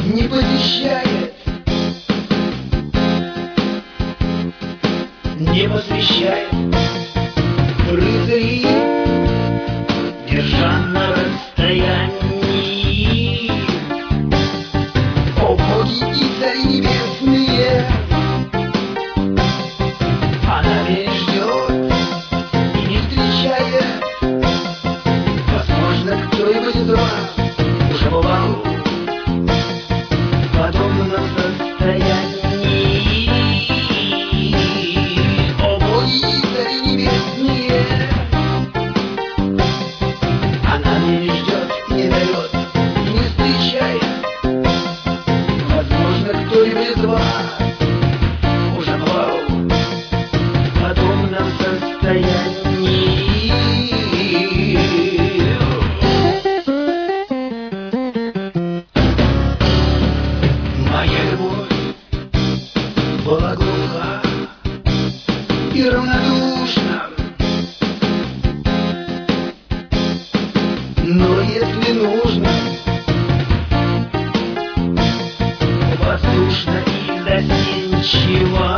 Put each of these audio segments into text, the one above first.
не посещает, не посвящает рыцари, держа на расстоянии. О боги и цари небесные, она меня ждет и не встречает. Возможно, кто-нибудь из вас уже бывал в подобном состоянии. О боги и цари небесные, она меня не ждет и не дает, и не встречает. Возможно, кто-нибудь из вас уже бывал в подобном состоянии. Моя любовь была глуха и равнодушна, но если нужно, воздушно и застенчиво.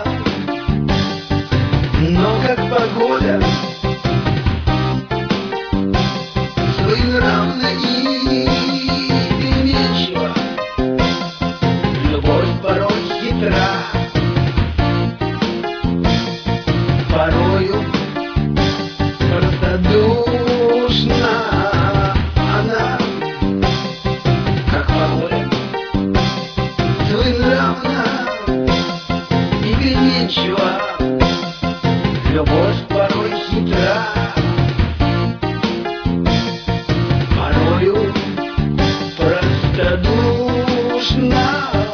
Но как погода, своенравна и переменчива. Любовь порой хитра, порою простодушна. Она, как погода, своенравна и переменчива. Любовь порой хитра, порою простодушна.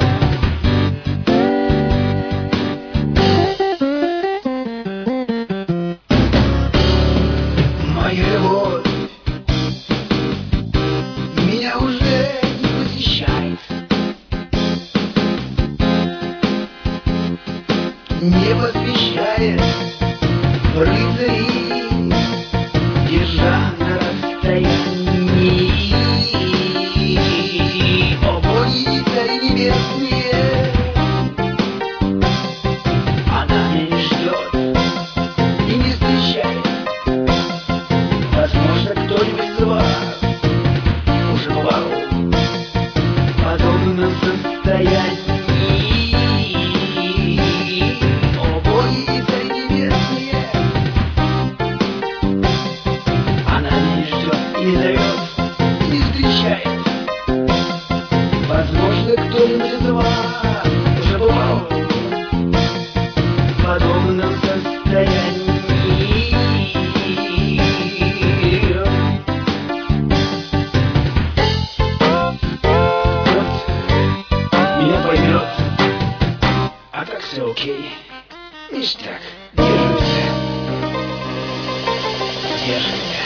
Моя любовь меня уже не посещает, не посвящает в рыцари, держа на расстоянии. О боги и цари небесные, она меня не ждет и не встречает. Возможно, кто-нибудь из вас уже бывал в подобном состоянии. О боги и цари небесные, она меня не ждет и не дает, и не встречает. Возможно, кто-нибудь из вас уже бывал в подобном состоянии. Меня поймет, а так все окей. Ништяк, держимся, держимся.